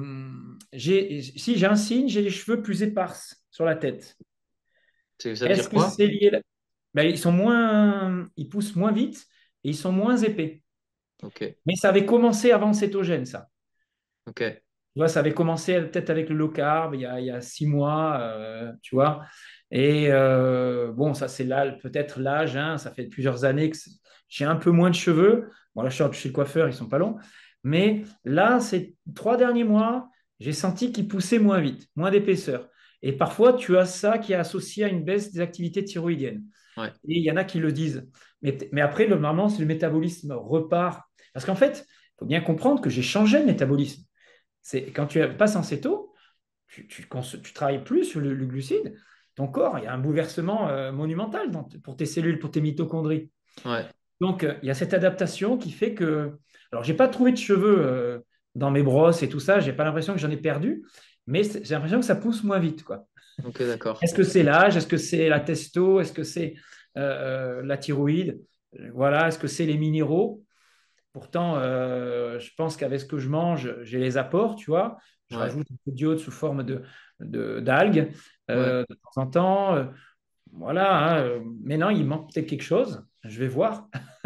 j'ai, si j'ai un signe, j'ai les cheveux plus éparses sur la tête. C'est- Ça veut Est-ce dire que quoi? c'est lié là. Ben, ils sont moins, ils poussent moins vite et ils sont moins épais. Ok, Mais ça avait commencé avant le cétogène, ça. ok. Tu vois, ça avait commencé peut-être avec le low carb il y a, il y a six mois, euh, tu vois. Et euh, bon, ça, c'est là, peut-être l'âge, hein, ça fait plusieurs années que c'est- j'ai un peu moins de cheveux. Bon, là, je suis chez le coiffeur, ils sont pas longs. Mais là, ces trois derniers mois, j'ai senti qu'ils poussaient moins vite, moins d'épaisseur. Et parfois, tu as ça qui est associé à une baisse des activités thyroïdiennes. Ouais, Et il y en a qui le disent. Mais, mais après, normalement, si le métabolisme repart. Parce qu'en fait, il faut bien comprendre que j'ai changé le métabolisme. C'est quand tu passes en céto, tu, tu, tu travailles plus sur le, le, glucide. Ton corps, il y a un bouleversement euh, monumental dans, pour tes cellules, pour tes mitochondries. ouais, Donc, euh, il y a cette adaptation qui fait que. Alors, j'ai pas trouvé de cheveux euh, dans mes brosses et tout ça. J'ai pas l'impression que j'en ai perdu, mais j'ai l'impression que ça pousse moins vite, quoi. ok, d'accord. Est-ce que c'est l'âge? Est-ce que c'est la testo? Est-ce que c'est euh, euh, la thyroïde? Voilà. Est-ce que c'est les minéraux? Pourtant, euh, je pense qu'avec ce que je mange, j'ai les apports, tu vois. Je Ouais, rajoute un peu d'iode sous forme de, de- d'algues ouais. euh, de temps en temps. Euh, voilà, hein. Mais non, il manque peut-être quelque chose. Je vais voir.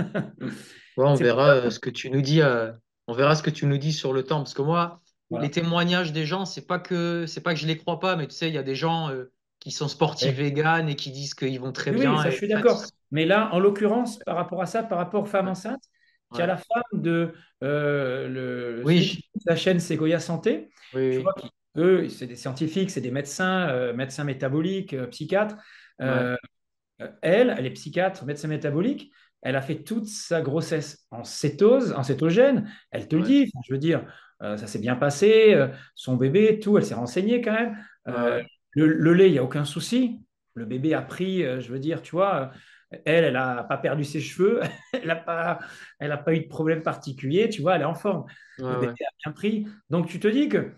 Ouais, on C'est pour verra euh, ça. ce que tu nous dis. euh, on verra ce que tu nous dis sur le temps. Parce que moi, les Voilà. témoignages des gens, c'est pas que c'est pas que je les crois pas, mais tu sais, il y a des gens euh, qui sont sportifs Oui, véganes et qui disent qu'ils vont très oui, oui, bien. ça, je Et suis en fait, d'accord. Mais là, en l'occurrence, par rapport à ça, par rapport aux femmes ouais, enceintes, tu as ouais. la femme de euh, le, celui qui Oui, fait la chaîne Segoya Santé, oui, tu vois, oui. qui, eux, c'est des scientifiques, c'est des médecins, euh, médecins métaboliques, euh, psychiatres. Ouais, Euh, Euh, Elle, elle est psychiatre, médecin métabolique. Elle a fait toute sa grossesse en cétose, en cétogène. Elle te le ouais, dit. Enfin, je veux dire, euh, ça s'est bien passé. Euh, son bébé, tout, elle s'est renseignée quand même. ouais, Euh, ouais, le, le lait, il n'y a aucun souci. Le bébé a pris, euh, je veux dire, tu vois, euh, elle, elle n'a pas perdu ses cheveux. Elle n'a pas, elle a pas eu de problème particulier. Tu vois, elle est en forme. ouais, Le bébé ouais. a bien pris. Donc, tu te dis que,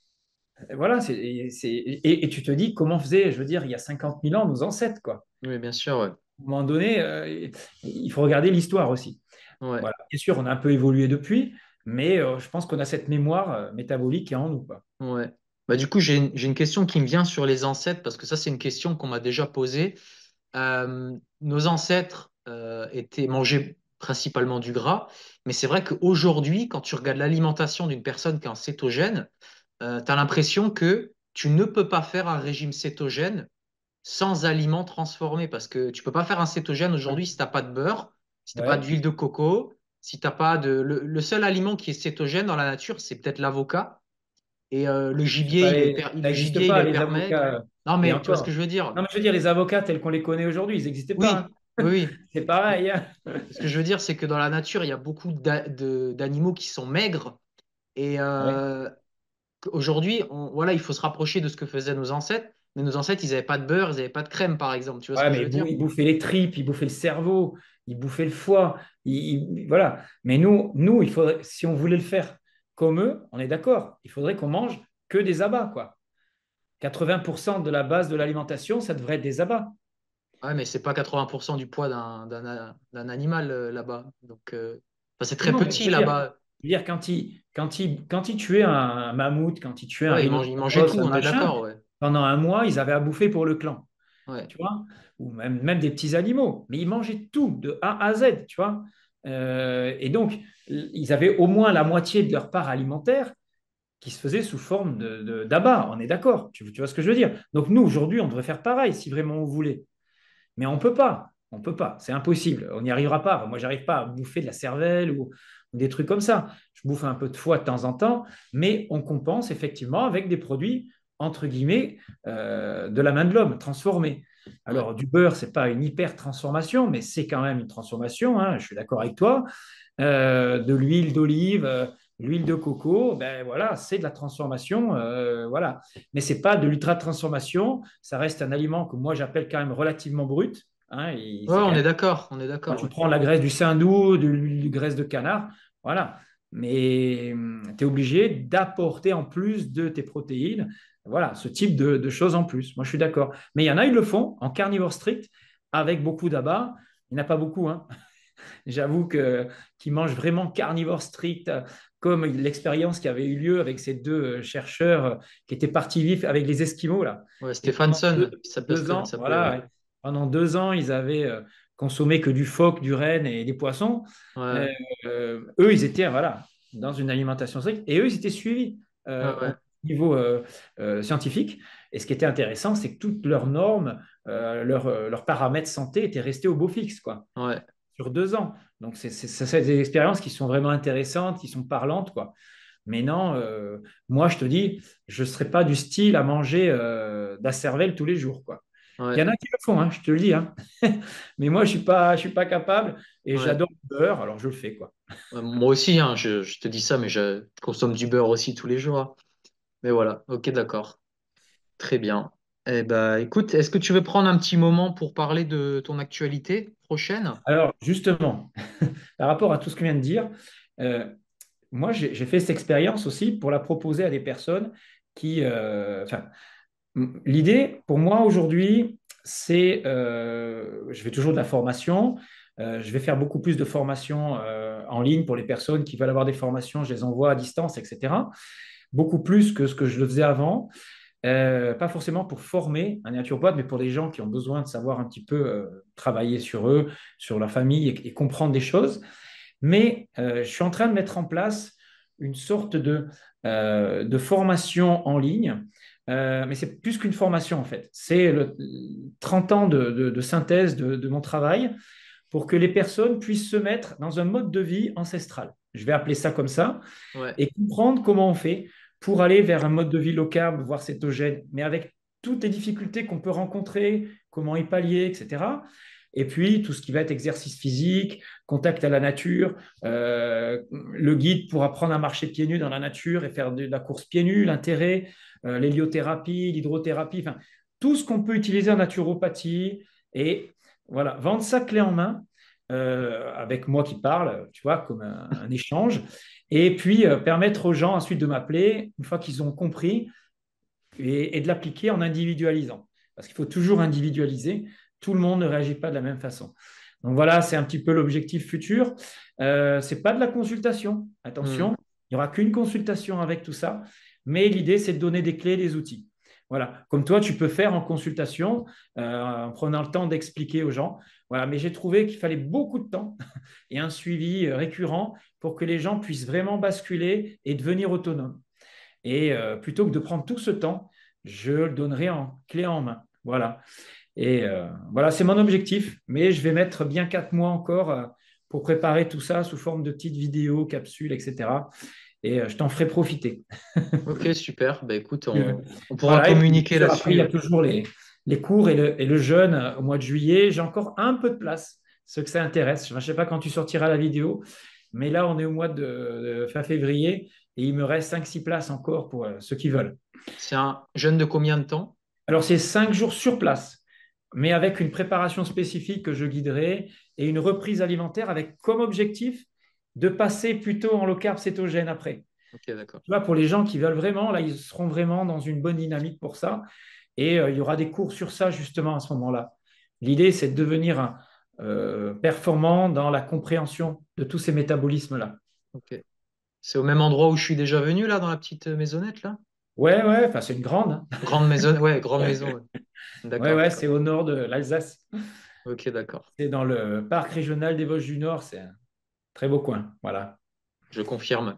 voilà, c'est, c'est- et, et tu te dis comment faisaient, je veux dire, il y a cinquante mille ans, nos ancêtres, quoi. Oui, bien sûr, ouais. À un moment donné, euh, il faut regarder l'histoire aussi. Ouais, Voilà. Bien sûr, on a un peu évolué depuis, mais euh, je pense qu'on a cette mémoire euh, métabolique qui est en nous, quoi. ouais. Bah, du coup, j'ai une, j'ai une question qui me vient sur les ancêtres, parce que ça, c'est une question qu'on m'a déjà posée. Euh, nos ancêtres euh, étaient mangés principalement du gras, mais c'est vrai qu'aujourd'hui, quand tu regardes l'alimentation d'une personne qui est en cétogène, tu as l'impression que tu ne peux pas faire un régime cétogène sans aliments transformés, parce que tu peux pas faire un cétogène aujourd'hui si tu n'as pas de beurre, si tu n'as pas Ouais. d'huile de coco, si t'as pas de... Le, le seul aliment qui est cétogène dans la nature, c'est peut-être l'avocat. Et euh, le C'est gibier, pas il est les- hyper, Ça le n'existe gibier, il pas, est les hyper maigre. avocats. Non, Et mais tu vois ce que encore. je veux dire? Non, mais je veux dire, les avocats tels qu'on les connaît aujourd'hui, ils n'existaient pas, Oui, hein. oui, oui. C'est pareil, hein. Ce que je veux dire, c'est que dans la nature, il y a beaucoup d'a- de- d'animaux qui sont maigres. Et Ouais. euh, aujourd'hui, on- voilà, il faut se rapprocher de ce que faisaient nos ancêtres. Mais nos ancêtres, ils n'avaient pas de beurre, ils n'avaient pas de crème, par exemple. Tu vois ce Ouais, que je mais veux ils bou- dire? ils bouffaient les tripes, ils bouffaient le cerveau, ils bouffaient le foie. ils- ils- voilà. Mais nous, nous, il faudrait, si on voulait le faire comme eux, on est d'accord. Il faudrait qu'on mange que des abats, quoi. quatre-vingts pour cent de la base de l'alimentation, ça devrait être des abats. Ouais, mais c'est pas quatre-vingts pour cent du poids d'un d'un d'un animal euh, là-bas. Donc, euh, Enfin, c'est très Non, mais je petit veux dire, là-bas. je veux dire, quand il, quand il, quand il tuait un, un mammouth, quand il tuait un Ouais, ils mangent, ils mangeaient tout, rhinocéros, un on est machin, d'accord, ouais. pendant un mois, ils avaient à bouffer pour le clan, Ouais, tu vois, ou même, même des petits animaux, mais ils mangeaient tout de A à Z, tu vois. Euh, et donc, ils avaient au moins la moitié de leur part alimentaire qui se faisait sous forme de, de- d'abat, on est d'accord, tu, tu vois ce que je veux dire. Donc nous, aujourd'hui, on devrait faire pareil si vraiment on voulait. Mais on ne peut pas. On ne peut pas. C'est impossible. On n'y arrivera pas. Moi, j'arrive pas à bouffer de la cervelle ou, ou des trucs comme ça. Je bouffe un peu de foie de temps en temps, mais on compense effectivement avec des produits, entre guillemets, euh, de la main de l'homme, transformés. ouais, Alors, du beurre, ce n'est pas une hyper transformation, mais c'est quand même une transformation, hein, je suis d'accord avec toi. Euh, de l'huile d'olive, euh, l'huile de coco, ben voilà, c'est de la transformation, euh, voilà. Mais c'est pas de l'ultra transformation. Ça reste un aliment que moi j'appelle quand même relativement brut. Hein, et ouais, c'est quand on même est d'accord, on est quand d'accord, tu ouais. prends la graisse du saindoux, de l'huile de graisse de canard, voilà. Mais tu es obligé d'apporter en plus de tes protéines, voilà, ce type de, de choses en plus. Moi, je suis d'accord. Mais il y en a, ils le font en carnivore strict, avec beaucoup d'abats. Il n'y en a pas beaucoup, hein. J'avoue que qui mangent vraiment carnivore strict, euh, comme l'expérience qui avait eu lieu avec ces deux euh, chercheurs euh, qui étaient partis vifs avec les Esquimaux là. Ouais, Et pendant deux, Stephenson, il s'appelle, deux il ans, s'appelait, voilà, ouais. ouais, pendant deux ans, ils avaient euh, consommé que du phoque, du renne et des poissons. Euh, Ouais, euh, eux, ils étaient voilà dans une alimentation stricte et eux, ils étaient suivis ouais, euh, au ouais, niveau euh, euh, scientifique. Et ce qui était intéressant, c'est que toutes leurs normes, euh, leurs, euh, leurs paramètres santé étaient restés au beau fixe, quoi ouais. sur deux ans. Donc, c'est c'est- c'est des expériences qui sont vraiment intéressantes, qui sont parlantes, quoi. Mais non, euh, moi, je te dis, je ne serais pas du style à manger euh, de la cervelle tous les jours, quoi. Il y Ouais, en a qui le font, hein, je te le dis, hein. Mais moi, je ne suis pas, je suis pas capable et ouais. j'adore le beurre, alors je le fais, quoi. Ouais, moi aussi, hein, je, je te dis ça, mais je consomme du beurre aussi tous les jours, hein. Mais voilà, ok, d'accord. Très bien. Eh ben, écoute, est-ce que tu veux prendre un petit moment pour parler de ton actualité prochaine? Alors, justement, par rapport à tout ce que je viens de dire, euh, moi, j'ai j'ai fait cette expérience aussi pour la proposer à des personnes qui, euh, enfin, l'idée, pour moi, aujourd'hui, c'est, euh, je fais toujours de la formation. Euh, je vais faire beaucoup plus de formations euh, en ligne pour les personnes qui veulent avoir des formations. Je les envoie à distance, et cetera. Beaucoup plus que ce que je le faisais avant. Euh, pas forcément pour former un naturopathe, mais pour des gens qui ont besoin de savoir un petit peu euh, travailler sur eux, sur leur famille et, et comprendre des choses. Mais euh, je suis en train de mettre en place une sorte de, euh, de formation en ligne. Euh, mais c'est plus qu'une formation en fait. C'est le trente ans de, de- de synthèse de, de mon travail pour que les personnes puissent se mettre dans un mode de vie ancestral. Je vais appeler ça comme ça Ouais. et comprendre comment on fait pour aller vers un mode de vie low carb, voire cétogène, mais avec toutes les difficultés qu'on peut rencontrer, comment y pallier, et cetera. Et puis, tout ce qui va être exercice physique, contact à la nature, euh, le guide pour apprendre à marcher pieds nus dans la nature et faire de la course pieds nus, l'intérêt, euh, l'héliothérapie, l'hydrothérapie, enfin, tout ce qu'on peut utiliser en naturopathie. Et voilà, vendre ça clé en main, euh, avec moi qui parle, tu vois, comme un, un échange. Et puis, euh, permettre aux gens ensuite de m'appeler, une fois qu'ils ont compris, et, et de l'appliquer en individualisant. Parce qu'il faut toujours individualiser. Tout le monde ne réagit pas de la même façon. Donc voilà, c'est un petit peu l'objectif futur. Euh, ce n'est pas de la consultation, Hmm. attention, il n'y aura qu'une consultation avec tout ça, mais l'idée, c'est de donner des clés, des outils. Voilà, comme toi, tu peux faire en consultation, euh, en prenant le temps d'expliquer aux gens. Voilà, mais j'ai trouvé qu'il fallait beaucoup de temps et un suivi euh, récurrent pour que les gens puissent vraiment basculer et devenir autonomes. Et euh, plutôt que de prendre tout ce temps, je le donnerai en clé en main. Voilà. Et euh, voilà, c'est mon objectif. Mais je vais mettre bien quatre mois encore euh, pour préparer tout ça sous forme de petites vidéos, capsules, et cetera. Et euh, je t'en ferai profiter. Ok, super. Bah, écoute, Euh, on, on pourra voilà. Et puis, bien communiquer sûr, après, il là-dessus, y a ouais. toujours les, les cours et le, et le jeûne euh, au mois de juillet. J'ai encore un peu de place, ceux que ça intéresse. Je ne sais pas quand tu sortiras la vidéo, mais là, on est au mois de, de fin février et il me reste cinq six places encore pour euh, ceux qui veulent. C'est un jeûne de combien de temps? Alors, c'est cinq jours sur place, mais avec une préparation spécifique que je guiderai et une reprise alimentaire avec comme objectif de passer plutôt en low carb cétogène après. Ok, d'accord. Tu vois, pour les gens qui veulent vraiment, là, ils seront vraiment dans une bonne dynamique pour ça. Et euh, il y aura des cours sur ça justement à ce moment-là. L'idée, c'est de devenir un, euh, performant dans la compréhension de tous ces métabolismes-là. Ok. C'est au même endroit où je suis déjà venu, là, dans la petite maisonnette, là? Ouais, ouais, enfin, c'est une grande, hein. Grande maison, ouais, grande maison. Ouais. Ouais, D'accord, ouais, d'accord. c'est au nord de l'Alsace. Ok, d'accord. C'est dans le parc régional des Vosges du Nord. C'est un très beau coin. Voilà. Je confirme.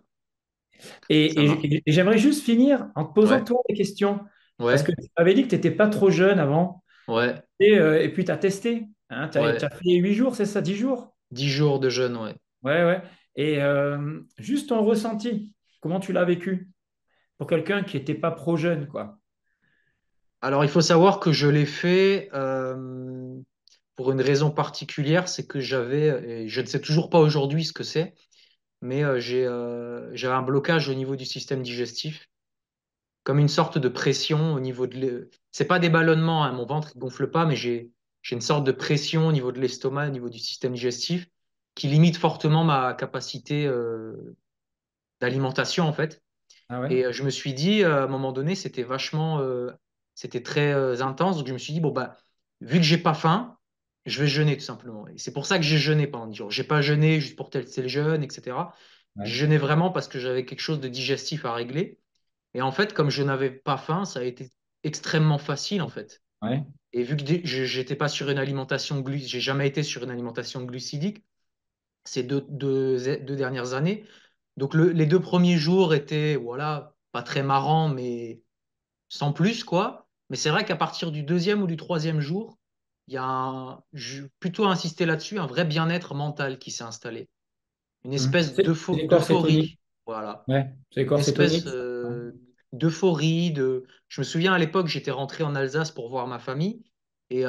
Et, Ça marche. et- et j'aimerais juste finir en te posant Ouais, toi des questions. Parce que ouais, tu avais dit que tu n'étais pas trop jeune avant. ouais, Et, euh, et puis, tu as testé. Hein, tu as, ouais. fait huit jours, c'est ça, dix jours? Dix jours de jeûne, ouais. Ouais, ouais. Et euh, juste ton ressenti, comment tu l'as vécu pour quelqu'un qui n'était pas pro-jeune, quoi. Alors, il faut savoir que je l'ai fait euh, pour une raison particulière, c'est que j'avais, et je ne sais toujours pas aujourd'hui ce que c'est, mais euh, j'ai, euh, j'avais un blocage au niveau du système digestif, comme une sorte de pression au niveau de... l'e- C'est pas des ballonnements, hein, mon ventre ne gonfle pas, mais j'ai, j'ai une sorte de pression au niveau de l'estomac, au niveau du système digestif, qui limite fortement ma capacité euh, d'alimentation, en fait. Ah ouais? Et euh, je me suis dit, euh, à un moment donné, c'était vachement, euh, c'était très euh, intense. Donc je me suis dit, bon, bah, vu que j'ai pas faim, je vais jeûner tout simplement. Et c'est pour ça que j'ai jeûné pendant dix jours. J'ai pas jeûné juste pour tel le jeûne, et cetera. J'ai Ouais, jeûné vraiment parce que j'avais quelque chose de digestif à régler. Et en fait, comme je n'avais pas faim, ça a été extrêmement facile en fait. ouais, Et vu que dé- je j'étais pas sur une alimentation glu, j'ai jamais été sur une alimentation glucidique ces deux, deux, deux dernières années. Donc le- les deux premiers jours étaient, voilà, pas très marrants, mais sans plus, quoi. Mais c'est vrai qu'à partir du deuxième ou du troisième jour, il y a un, je vais plutôt insister là-dessus, un vrai bien-être mental qui s'est installé. Une hum. espèce C'est c'est d'eupho- des corps d'euphorie, cétoniques. voilà. Ouais, c'est des Une corps espèce cétoniques. Ouais. euh, d'euphorie. De... Je me souviens à l'époque, j'étais rentré en Alsace pour voir ma famille. Et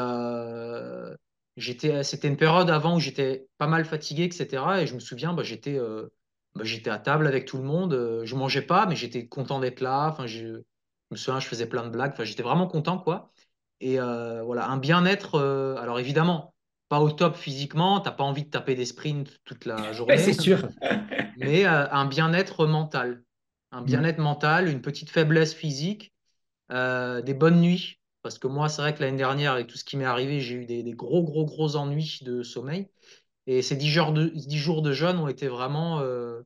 euh, j'étais, c'était une période avant où j'étais pas mal fatigué, et cetera. Et je me souviens, bah, j'étais euh, bah, j'étais à table avec tout le monde. Euh, Je mangeais pas, mais j'étais content d'être là. Enfin, je, je me souviens, je faisais plein de blagues. Enfin, j'étais vraiment content, quoi. Et euh, voilà, un bien-être. Euh, alors évidemment, pas au top physiquement. T'as pas envie de taper des sprints toute la Ouais, c'est journée, sûr. mais euh, un bien-être mental. Un Hum, bien-être mental, une petite faiblesse physique, euh, des bonnes nuits. Parce que moi, c'est vrai que l'année dernière, avec tout ce qui m'est arrivé, j'ai eu des, des gros, gros, gros ennuis de sommeil. Et ces dix jours de, dix jours de jeûne ont été vraiment euh,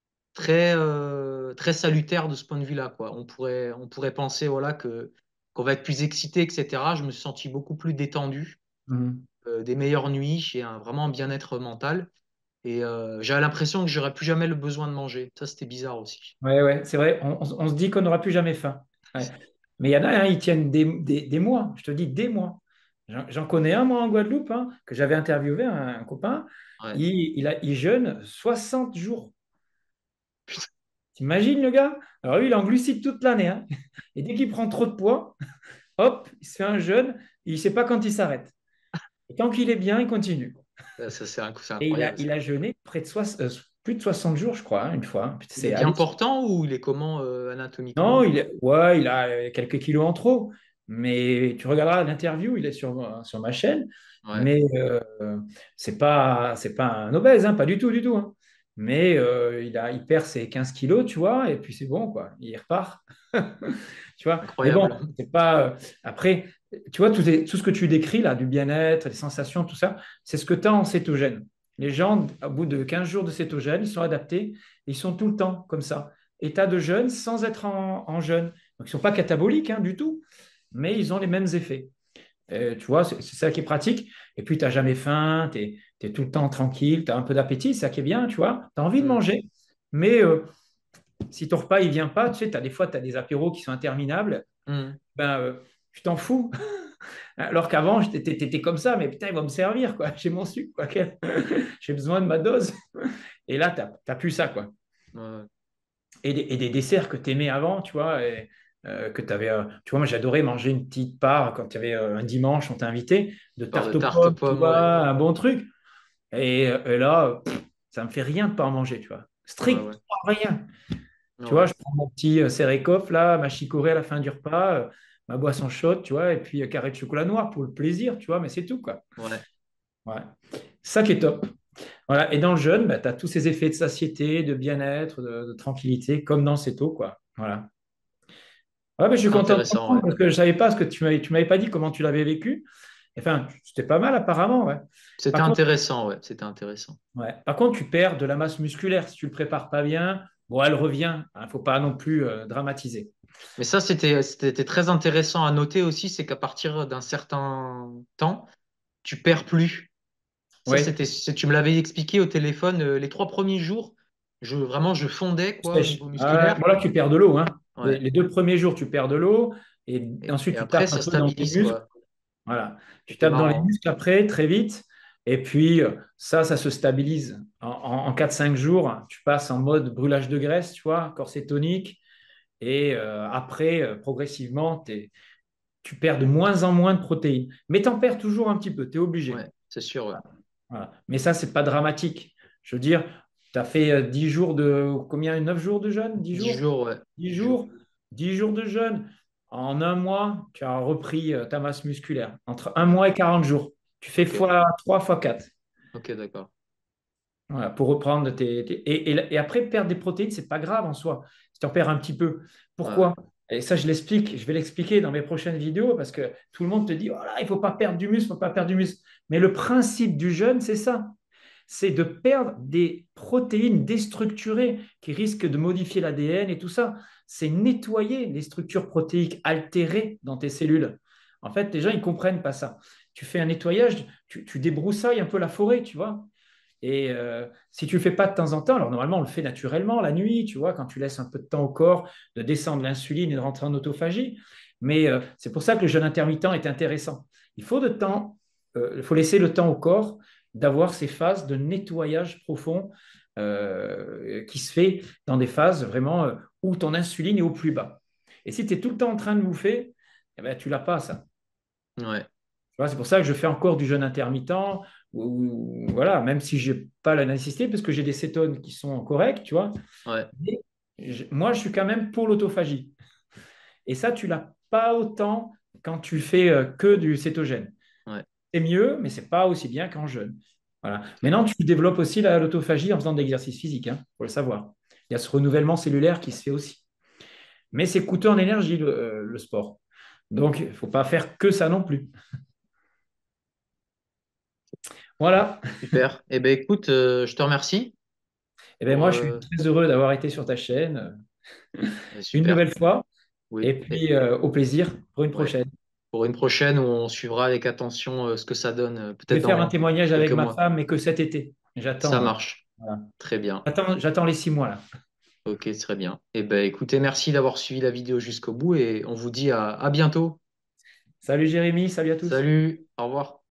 très, euh, très salutaires de ce point de vue-là, quoi. On pourrait, on pourrait penser voilà, que, qu'on va être plus excité, et cetera. Je me suis senti beaucoup plus détendu, hum. euh, des meilleures nuits et un, vraiment un bien-être mental. Et euh, j'avais l'impression que j'aurais plus jamais le besoin de manger. Ça, c'était bizarre aussi. Ouais, ouais, c'est vrai. On, on- on se dit qu'on n'aura plus jamais faim. Ouais. Mais il y en a, hein, ils tiennent des, des- des mois. Je te dis des mois. J'en j'en connais un, moi, en Guadeloupe, hein, que j'avais interviewé, un, un copain. Ouais. Il, il, a, il jeûne soixante jours. T'imagines le gars? Alors lui, il est en glucides toute l'année, hein. Et dès qu'il prend trop de poids, hop, il se fait un jeûne. Il ne sait pas quand il s'arrête. Et tant qu'il est bien, il continue. Ça, ça, c'est inc- c'est Et il a, incroyable, il ça. a jeûné près de soix- euh, plus de soixante jours, je crois, hein, une fois. Il est C'est bien hallucinant. portant ou il est comment euh, Non, anatomiquement? il est, ouais, il a euh, quelques kilos en trop. Mais tu regarderas l'interview, il est sur, sur ma chaîne. Ouais, Mais euh, c'est pas, c'est pas un obèse, hein, pas du tout, du tout, hein. Mais euh, il a, il perd ses quinze kilos, tu vois, et puis c'est bon, quoi. Il repart. Tu vois. Mais bon, incroyable. c'est pas. euh, Après, tu vois, tout, est- tout ce que tu décris là, du bien-être, les sensations, tout ça, c'est ce que tu as en cétogène. Les gens, au bout de quinze jours de cétogène, ils sont adaptés, ils sont tout le temps comme ça. État de jeûne sans être en, en jeûne. Donc, ils ne sont pas cataboliques hein, du tout, mais ils ont les mêmes effets. Euh, tu vois, c'est c'est ça qui est pratique. Et puis, tu n'as jamais faim, tu es, tout le temps tranquille, tu as un peu d'appétit, c'est ça qui est bien, tu vois. Tu as envie de Hmm, manger, mais euh, si ton repas, il vient pas, tu sais, t'as des fois, tu as des apéros qui sont interminables, hmm. ben, euh, tu t'en fous. Alors qu'avant, tu étais comme ça, mais putain, il va me servir, quoi. J'ai mon sucre, quoi. Quel- J'ai besoin de ma dose. Et là, tu n'as plus ça, quoi. Ouais. Et des, et des desserts que tu aimais avant, tu vois, et, euh, que tu avais. euh, tu vois, moi, j'adorais manger une petite part quand il y avait euh, un dimanche, on t'invitait, de Part de tarte aux tarte aux pommes, tu pommes, vois, ouais. un bon truc. Et, euh, et là, pff, ça me fait rien de pas en manger, tu vois. Ouais, ouais. Strictement rien. Tu vois, Ouais. je prends mon petit euh, Cérécof, là, ma chicorée à la fin du repas, euh, ma boisson chaude, tu vois, et puis euh, carré de chocolat noir pour le plaisir, tu vois, mais c'est tout, quoi. Ouais. Ouais. Ça qui est top. Voilà. Et dans le jeûne, bah, tu as tous ces effets de satiété, de bien-être, de, de tranquillité, comme dans cette eau, quoi. Voilà. Ouais, mais je suis C'est content de intéressant, comprendre ouais. parce que je ne savais pas ce que tu m'avais, tu m'avais pas dit comment tu l'avais vécu. Enfin, c'était pas mal apparemment. Ouais. C'était Par contre, intéressant, ouais, c'était intéressant. ouais. Par contre, tu perds de la masse musculaire si tu le prépares pas bien. Bon, elle revient. Il ne faut pas non plus euh, dramatiser. Mais ça, c'était, c'était très intéressant à noter aussi, c'est qu'à partir d'un certain temps, tu perds plus. Ça, Oui, c'était, c'est- tu me l'avais expliqué au téléphone, euh, les trois premiers jours, je, vraiment, je fondais, quoi, au sèche. niveau Euh, musculaire. bon, là, tu perds de l'eau. Hein. Les, Ouais. les deux premiers jours, tu perds de l'eau. Et Et, ensuite, et tu après, tapes un ça peu dans tes stabilise, muscles. quoi. Voilà. Tu C'était tapes dans les marrant. muscles après, très vite. Et puis, euh, ça, ça se stabilise. En, en, en quatre cinq jours, tu passes en mode brûlage de graisse, tu vois, corset tonique. Et euh, après, euh, progressivement, t'es- tu perds de moins en moins de protéines. Mais tu en perds toujours un petit peu, tu es obligé. Ouais, c'est sûr, ouais. Voilà. Mais ça, c'est pas dramatique. Je veux dire, tu as fait euh, dix jours de... Combien? Neuf jours de jeûne? Dix Dix jours? jours, ouais. Dix Dix jours. jours? Dix jours de jeûne. En un mois, tu as repris euh, ta masse musculaire. Entre un Ouais. mois et quarante jours. Tu fais Ok, fois trois, fois quatre. ok, d'accord. Voilà, pour reprendre tes, tes- Et, et- et après, perdre des protéines, c'est pas grave en soi. Si tu en perds un petit peu. Ouais, ouais. Pourquoi? Et ça, je l'explique. Je vais l'expliquer dans mes prochaines vidéos parce que tout le monde te dit, voilà, il ne faut pas perdre du muscle, il ne faut pas perdre du muscle. Mais le principe du jeûne, c'est ça. C'est de perdre des protéines déstructurées qui risquent de modifier l'A D N et tout ça. C'est nettoyer les structures protéiques altérées dans tes cellules. En fait, les gens, ils ne comprennent pas ça. Tu fais un nettoyage, tu, tu débroussailles un peu la forêt, tu vois. Et euh, si tu ne le fais pas de temps en temps, alors normalement on le fait naturellement la nuit, tu vois, quand tu laisses un peu de temps au corps de descendre l'insuline et de rentrer en autophagie. Mais euh, c'est pour ça que le jeûne intermittent est intéressant. Il faut de temps, euh, il faut laisser le temps au corps d'avoir ces phases de nettoyage profond euh, qui se fait dans des phases vraiment euh, où ton insuline est au plus bas. Et si tu es tout le temps en train de bouffer, eh ben, tu l'as pas ça. Ouais, Tu vois, c'est pour ça que je fais encore du jeûne intermittent, ou, ou- voilà, même si je n'ai pas la nécessité, parce que j'ai des cétones qui sont corrects, tu vois. ouais, Mais je- moi, je suis quand même pour l'autophagie. Et ça, tu l'as pas autant quand tu fais euh, que du cétogène. ouais. C'est mieux, mais c'est pas aussi bien qu'en jeûne. Voilà. Ok. Maintenant, tu développes aussi la- l'autophagie en faisant de l'exercice physique, il faut le savoir. Il y a ce renouvellement cellulaire qui se fait aussi. Mais c'est coûteux en énergie, le, euh, le sport. Donc, il ne faut pas faire que ça non plus. Voilà. Super. Eh ben écoute, euh, je te remercie Eh bien, pour. moi, je suis euh, très heureux d'avoir été sur ta chaîne euh, euh, une super. nouvelle fois. Et Oui. Et, puis, euh, au plaisir pour une ouais. prochaine. Pour une prochaine où on suivra avec attention euh, ce que ça donne, euh, Je peut-être vais faire un dans témoignage avec quelques ma mois. femme, mais que cet été. Ça J'attends. euh, marche. voilà. Très bien. J'attends, j'attends les six mois là. Ok, très bien. Eh ben écoutez, merci d'avoir suivi la vidéo jusqu'au bout et on vous dit à à bientôt. Salut Jérémy, salut à tous. Salut, au revoir.